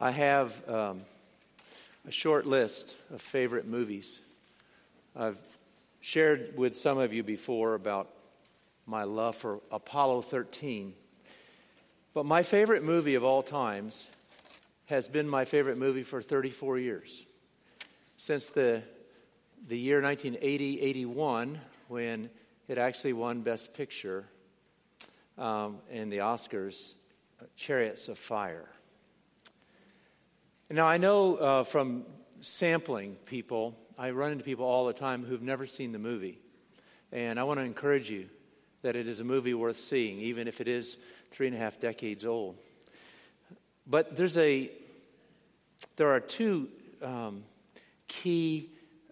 I have a short list of favorite movies. I've shared with some of you before about my love for Apollo 13. But my favorite movie of all times has been my favorite movie for 34 years. Since the year 1980-81, when it actually won Best Picture in the Oscars, Chariots of Fire. Now, I know from sampling people, I run into people all the time who've never seen the movie. And I want to encourage you that it is a movie worth seeing, even if it is 3.5 decades old. But there are two key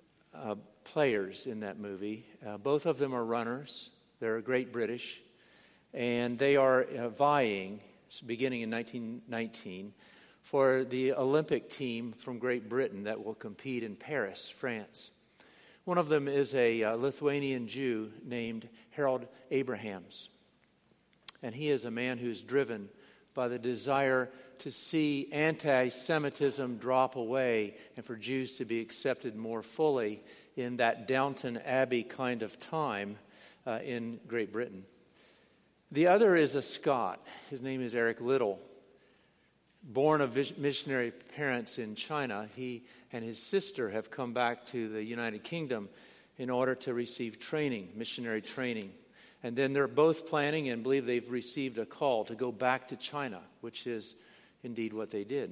players in that movie. Both of them are runners. They're Great British. And they are vying, beginning in 1919, for the Olympic team from Great Britain that will compete in Paris, France. One of them is a Lithuanian Jew named Harold Abrahams. And he is a man who's driven by the desire to see anti-Semitism drop away and for Jews to be accepted more fully in that Downton Abbey kind of time in Great Britain. The other is a Scot. His name is Eric Liddell. Born of missionary parents in China, he and his sister have come back to the United Kingdom in order to receive training, missionary training. And then they're both planning and believe they've received a call to go back to China, which is indeed what they did.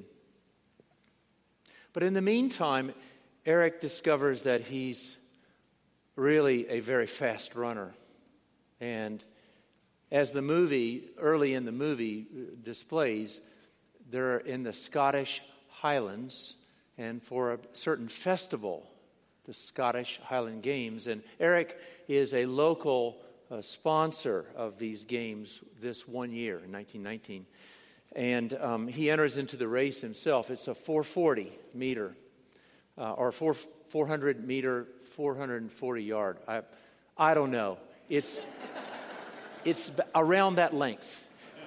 But in the meantime, Eric discovers that he's really a very fast runner. And as the movie, early in the movie displays, they're in the Scottish Highlands and for a certain festival, the Scottish Highland Games. And Eric is a local sponsor of these games this one year, in 1919. And he enters into the race himself. It's a 440 meter, or 400 meter, 440 yard. I don't know. It's around that length.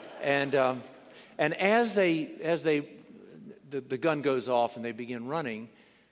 And as the gun goes off and they begin running,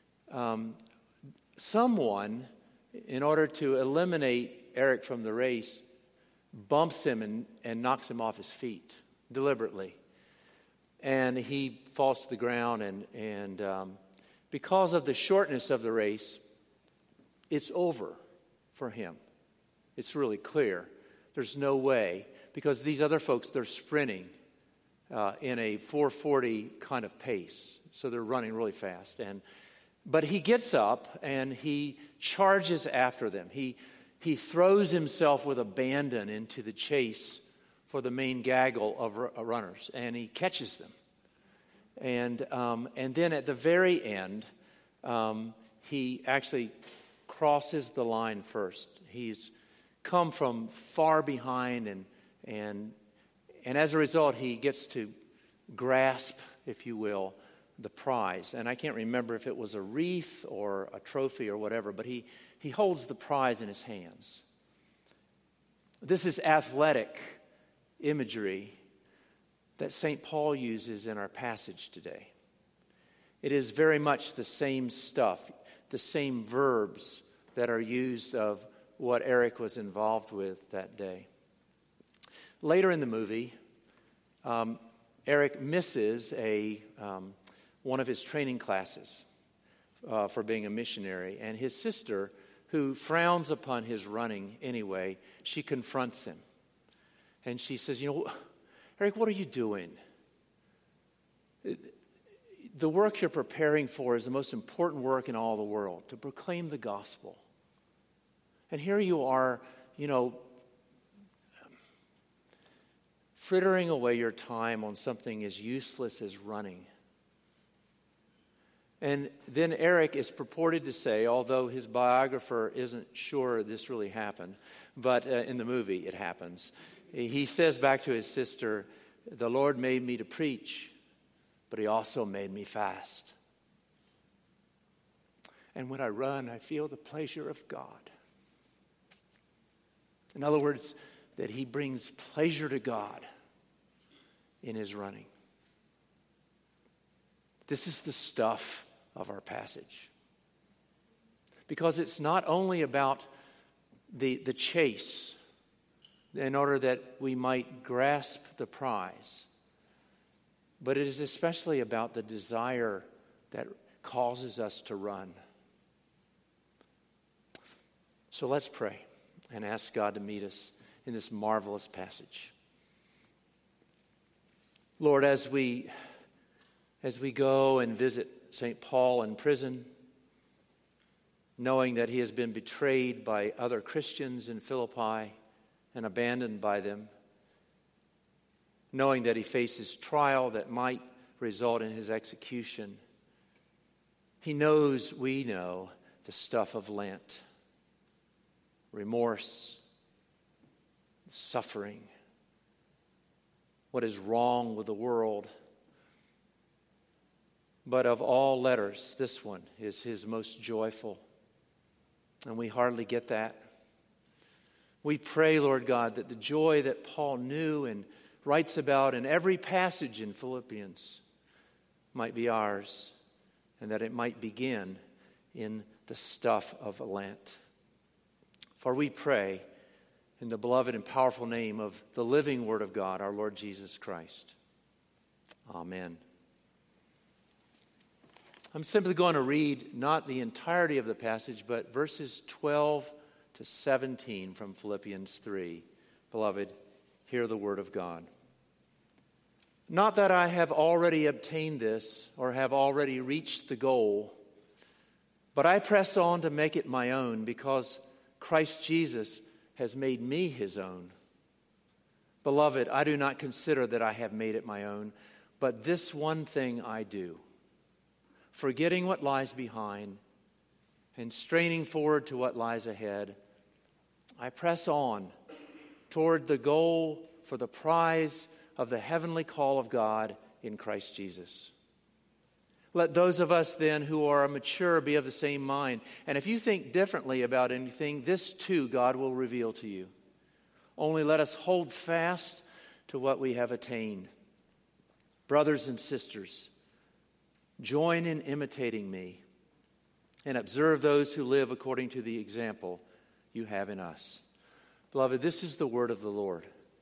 someone, in order to eliminate Eric from the race, bumps him and knocks him off his feet deliberately. And he falls to the ground, and because of the shortness of the race, it's over for him. It's really clear. There's no way, because these other folks, they're sprinting in a 440 kind of pace. So they're running really fast. But he gets up and he charges after them. He throws himself with abandon into the chase for the main gaggle of runners, and he catches them. And then at the very end, he actually crosses the line first. He's come from far behind, and as a result, he gets to grasp, if you will, the prize. And I can't remember if it was a wreath or a trophy or whatever, but he holds the prize in his hands. This is athletic imagery that St. Paul uses in our passage today. It is very much the same stuff, the same verbs that are used of what Eric was involved with that day. Later in the movie, Eric misses one of his training classes for being a missionary, and his sister, who frowns upon his running anyway, she confronts him. And she says, Eric, what are you doing? The work you're preparing for is the most important work in all the world, to proclaim the gospel. And here you are, frittering away your time on something as useless as running. And then Eric is purported to say, although his biographer isn't sure this really happened, but in the movie it happens, he says back to his sister, "The Lord made me to preach, but he also made me fast. And when I run, I feel the pleasure of God." In other words, that he brings pleasure to God in his running. This is the stuff of our passage. Because it's not only about the chase in order that we might grasp the prize, but it is especially about the desire that causes us to run. So let's pray and ask God to meet us in this marvelous passage. Lord, as we go and visit St. Paul in prison, knowing that he has been betrayed by other Christians in Philippi and abandoned by them, knowing that he faces trial that might result in his execution, he knows we know the stuff of Lent: remorse, suffering, what is wrong with the world. But of all letters, this one is his most joyful, and we hardly get that. We pray, Lord God, that the joy that Paul knew and writes about in every passage in Philippians might be ours, and that it might begin in the stuff of Lent. For we pray in the beloved and powerful name of the living Word of God, our Lord Jesus Christ. Amen. I'm simply going to read not the entirety of the passage, but verses 12 to 17 from Philippians 3. Beloved, hear the Word of God. Not that I have already obtained this or have already reached the goal, but I press on to make it my own, because Christ Jesus has made me his own. Beloved, I do not consider that I have made it my own, but this one thing I do, forgetting what lies behind and straining forward to what lies ahead, I press on toward the goal for the prize of the heavenly call of God in Christ Jesus. Let those of us then who are mature be of the same mind. And if you think differently about anything, this too God will reveal to you. Only let us hold fast to what we have attained. Brothers and sisters, join in imitating me and observe those who live according to the example you have in us. Beloved, this is the word of the Lord.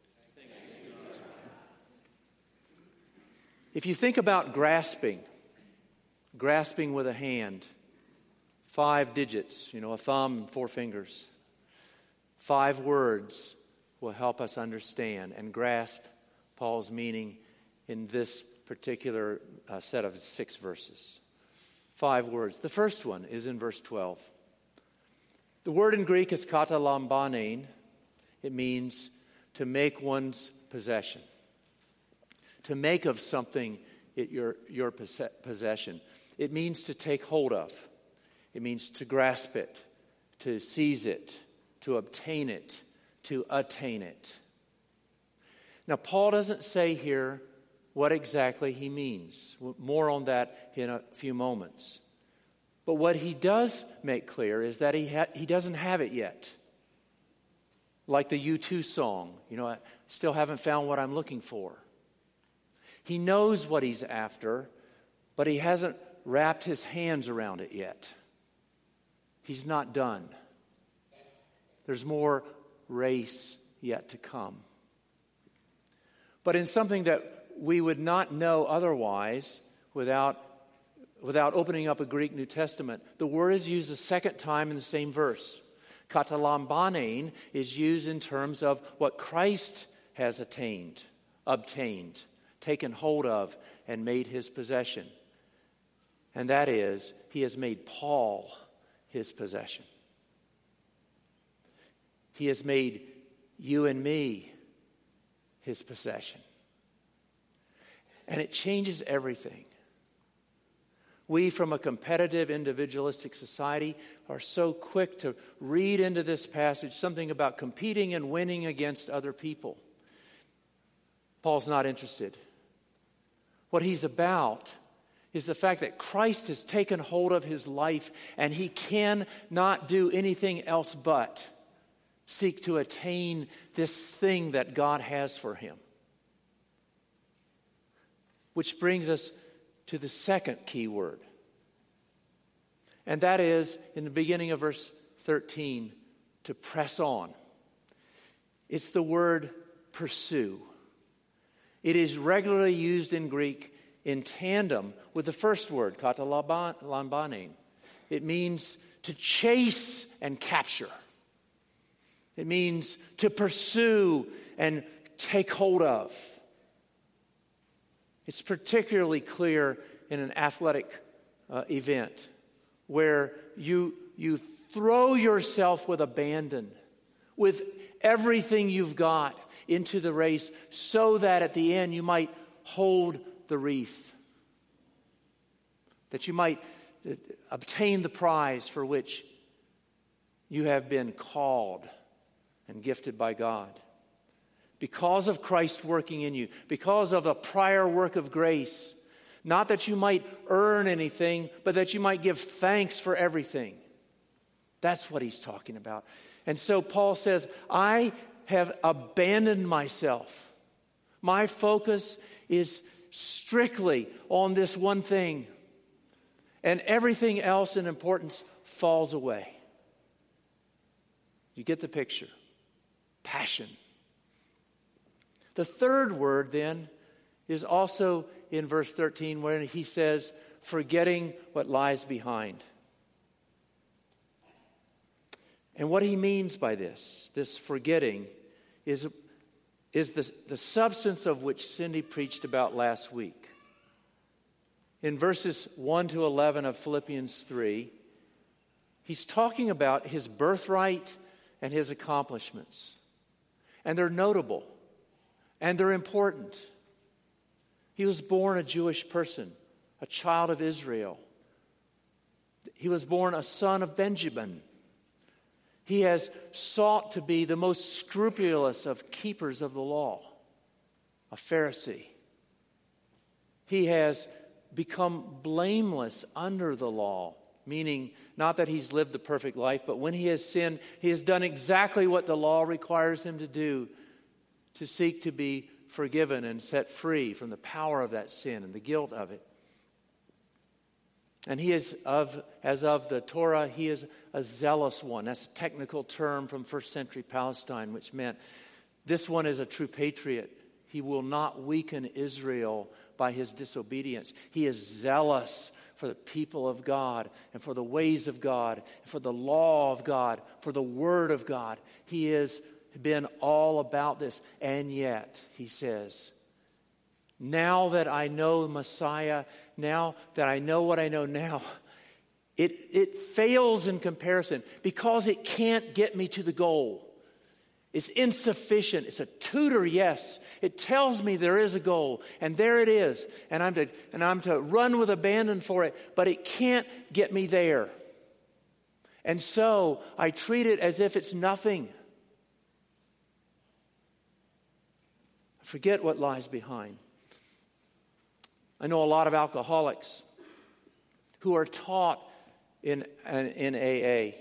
If you think about grasping with a hand, 5 digits, a thumb, 4 fingers, 5 words will help us understand and grasp Paul's meaning in this particular set of 6 verses. 5 words. The first one is in verse 12. The word in Greek is katalambanein. It means to make one's possession. To make of something your possession. It means to take hold of. It means to grasp it, to seize it, to obtain it, to attain it. Now, Paul doesn't say here what exactly he means. More on that in a few moments. But what he does make clear is that he doesn't have it yet. Like the U2 song, I still haven't found what I'm looking for. He knows what he's after, but he hasn't wrapped his hands around it yet. He's not done. There's more race yet to come. But in something that we would not know otherwise without opening up a Greek New Testament, the word is used a second time in the same verse. Katalambanein is used in terms of what Christ has obtained, taken hold of, and made his possession. And that is, he has made Paul his possession. He has made you and me his possession. And it changes everything. We, from a competitive, individualistic society, are so quick to read into this passage something about competing and winning against other people. Paul's not interested. What he's about is the fact that Christ has taken hold of his life, and he cannot do anything else but seek to attain this thing that God has for him. Which brings us to the second key word. And that is, in the beginning of verse 13, to press on. It's the word pursue. It is regularly used in Greek in tandem with the first word, katalambanein. It means to chase and capture. It means to pursue and take hold of. It's particularly clear in an athletic event where you throw yourself with abandon, with everything you've got into the race so that at the end you might hold the wreath, that you might obtain the prize for which you have been called and gifted by God. Because of Christ working in you, because of a prior work of grace, not that you might earn anything, but that you might give thanks for everything. That's what he's talking about. And so Paul says, I have abandoned myself. My focus is strictly on this one thing, and everything else in importance falls away. You get the picture. Passion. The third word then is also in verse 13 where he says, forgetting what lies behind. And what he means by this forgetting, is the substance of which Cindy preached about last week. In verses 1 to 11 of Philippians 3, he's talking about his birthright and his accomplishments. And they're notable. And they're important. He was born a Jewish person, a child of Israel. He was born a son of Benjamin. He has sought to be the most scrupulous of keepers of the law, a Pharisee. He has become blameless under the law, meaning not that he's lived the perfect life, but when he has sinned, he has done exactly what the law requires him to do, to seek to be forgiven and set free from the power of that sin and the guilt of it. And he is as of the Torah, he is a zealous one. That's a technical term from first century Palestine, which meant this one is a true patriot. He will not weaken Israel by his disobedience. He is zealous for the people of God and for the ways of God, for the law of God, for the word of God. He has been all about this. And yet, he says, now that I know Messiah, now that I know what I know now, it fails in comparison because it can't get me to the goal. It's insufficient. It's a tutor, yes. It tells me there is a goal, and there it is, and I'm to run with abandon for it, but it can't get me there. And so I treat it as if it's nothing. Forget what lies behind. I know a lot of alcoholics who are taught in AA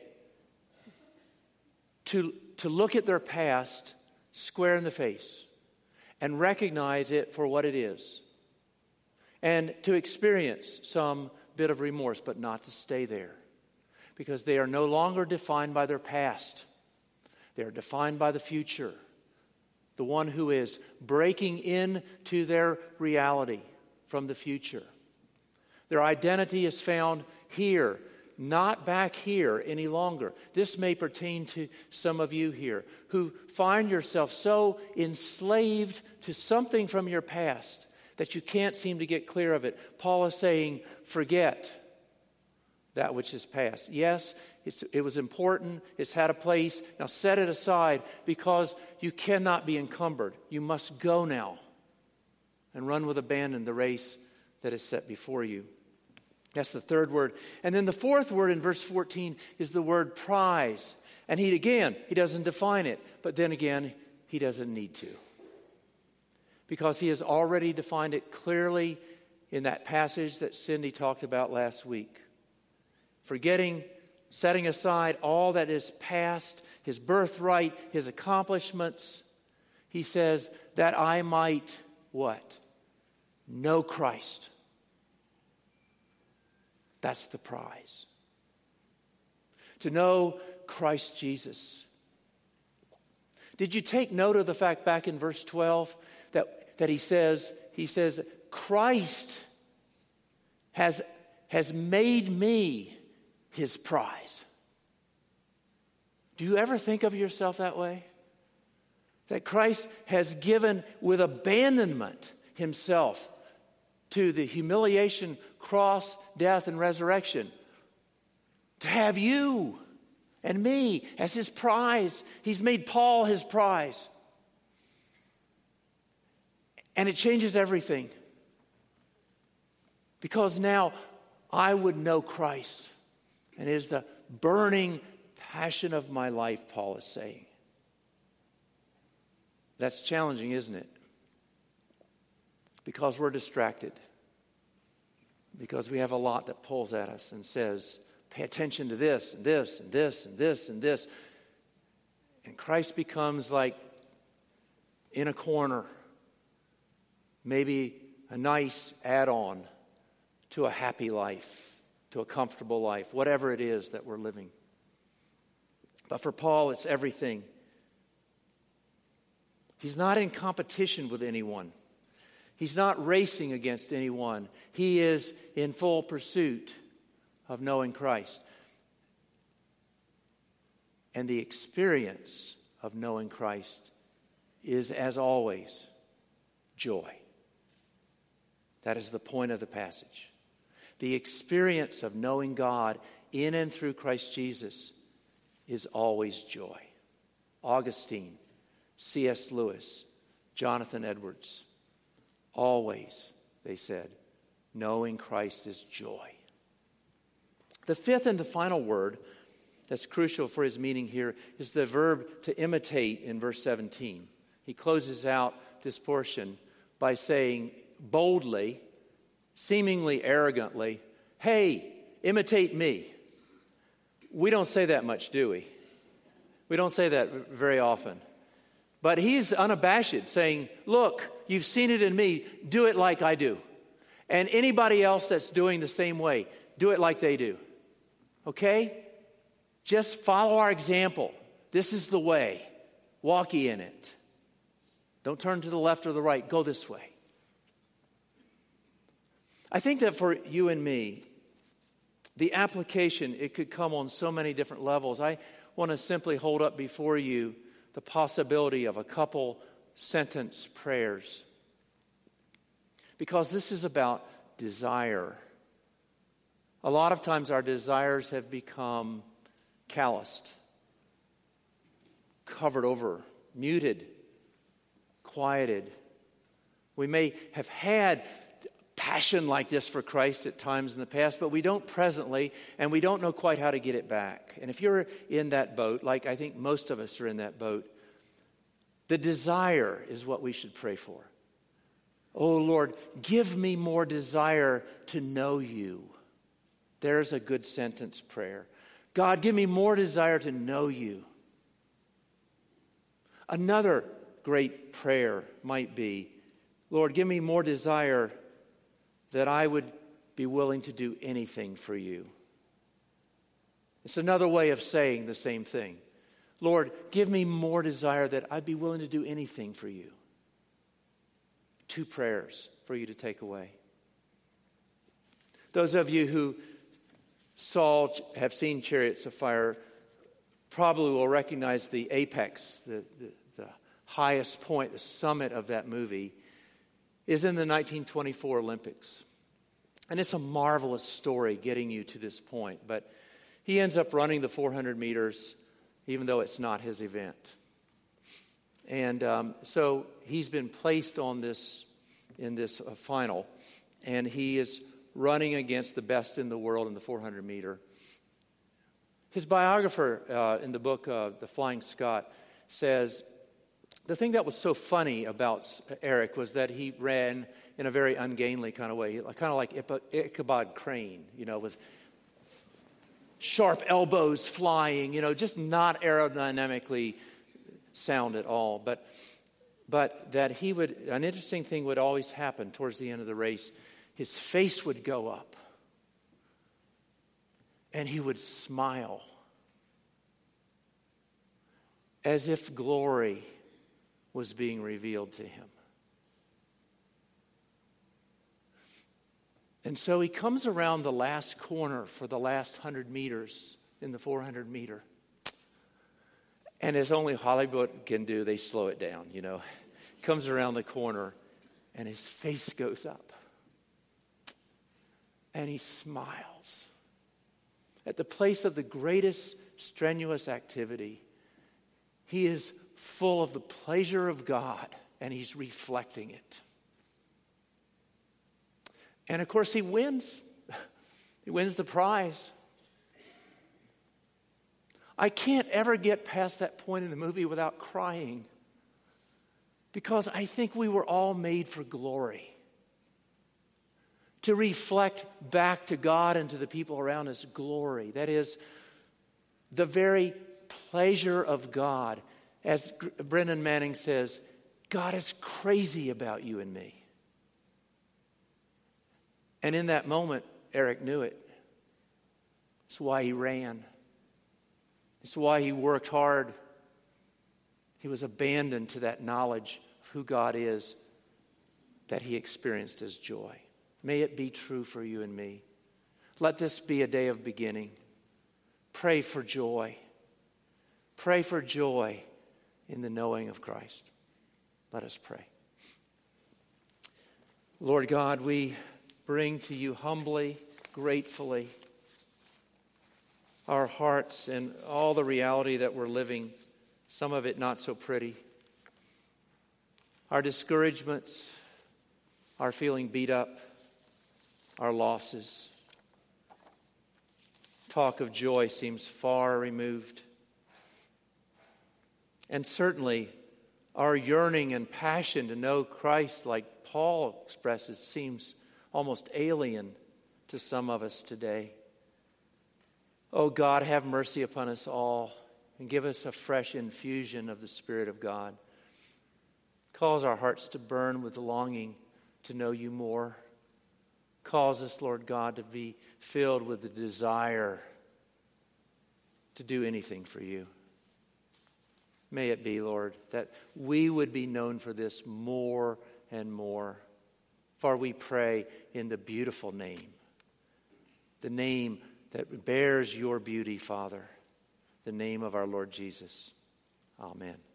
to look at their past square in the face and recognize it for what it is, and to experience some bit of remorse, but not to stay there, because they are no longer defined by their past. They are defined by the future, the one who is breaking into their reality from the future. Their identity is found here, not back here any longer. This may pertain to some of you here who find yourself so enslaved to something from your past that you can't seem to get clear of it. Paul is saying, forget that which is past. Yes, it was important. It's had a place. Now set it aside, because you cannot be encumbered. You must go now and run with abandon the race that is set before you. That's the third word. And then the fourth word in verse 14 is the word prize. And he doesn't define it, but then again, he doesn't need to, because he has already defined it clearly in that passage that Cindy talked about last week. Forgetting, setting aside all that is past, his birthright, his accomplishments, he says that I might what? Know Christ That's the prize. To know Christ Jesus. Did you take note of the fact back in verse 12 that he says, Christ has made me his prize. Do you ever think of yourself that way? That Christ has given with abandonment himself to the humiliation, cross, death, and resurrection to have you and me as his prize. He's made Paul his prize. And it changes everything. Because now I would know Christ. And it is the burning passion of my life, Paul is saying. That's challenging, isn't it? Because we're distracted. Because we have a lot that pulls at us and says, pay attention to this and this and this and this and this. And Christ becomes like in a corner. Maybe a nice add-on to a happy life, to a comfortable life, whatever it is that we're living. But for Paul, it's everything. He's not in competition with anyone. He's not racing against anyone. He is in full pursuit of knowing Christ. And the experience of knowing Christ is, as always, joy. That is the point of the passage. The experience of knowing God in and through Christ Jesus is always joy. Augustine, C.S. Lewis, Jonathan Edwards, always, they said, knowing Christ is joy. The fifth and the final word that's crucial for his meaning here is the verb to imitate in verse 17. He closes out this portion by saying boldly, seemingly arrogantly, hey, imitate me. We don't say that much, do we? We don't say that very often. But he's unabashed, saying, look, you've seen it in me, do it like I do. And anybody else that's doing the same way, do it like they do. Okay? Just follow our example. This is the way. Walk ye in it. Don't turn to the left or the right. Go this way. I think that for you and me, the application, it could come on so many different levels. I want to simply hold up before you the possibility of a couple sentence prayers. Because this is about desire. A lot of times our desires have become calloused, covered over, muted, quieted. We may have had passion like this for Christ at times in the past, but we don't presently, and we don't know quite how to get it back. And if you're in that boat, like I think most of us are in that boat, the desire is what we should pray for. Oh Lord, give me more desire to know you. There's a good sentence prayer. God, give me more desire to know you. Another great prayer might be, Lord, give me more desire that I would be willing to do anything for you. It's another way of saying the same thing. Lord, give me more desire that I'd be willing to do anything for you. Two prayers for you to take away. Those of you who have seen Chariots of Fire probably will recognize the apex, the highest point, the summit of that movie is in the 1924 Olympics. And it's a marvelous story getting you to this point. But he ends up running the 400 meters, even though it's not his event. And so he's been placed in this final. And he is running against the best in the world in the 400 meter. His biographer in the book, The Flying Scot, says, the thing that was so funny about Eric was that he ran in a very ungainly kind of way, kind of like Ichabod Crane, with sharp elbows flying, just not aerodynamically sound at all. But that an interesting thing would always happen towards the end of the race. His face would go up and he would smile as if glory was being revealed to him. And so he comes around the last corner for the last 100 meters in the 400 meter. And as only Hollywood can do, they slow it down, Comes around the corner and his face goes up. And he smiles. At the place of the greatest strenuous activity, he is full of the pleasure of God and he's reflecting it. And of course he wins. He wins the prize. I can't ever get past that point in the movie without crying, because I think we were all made for glory. To reflect back to God and to the people around us glory. That is, the very pleasure of God. As Brennan Manning says, God is crazy about you and me. And in that moment, Eric knew it. That's why he ran. It's why he worked hard. He was abandoned to that knowledge of who God is that he experienced as joy. May it be true for you and me. Let this be a day of beginning. Pray for joy. Pray for joy in the knowing of Christ. Let us pray. Lord God, we bring to you humbly, gratefully, our hearts and all the reality that we're living, some of it not so pretty. Our discouragements, our feeling beat up, our losses. Talk of joy seems far removed. And certainly, our yearning and passion to know Christ, like Paul expresses, seems almost alien to some of us today. Oh God, have mercy upon us all and give us a fresh infusion of the Spirit of God. Cause our hearts to burn with longing to know you more. Cause us, Lord God, to be filled with the desire to do anything for you. May it be, Lord, that we would be known for this more and more. For we pray in the beautiful name, the name that bears your beauty, Father, the name of our Lord Jesus. Amen.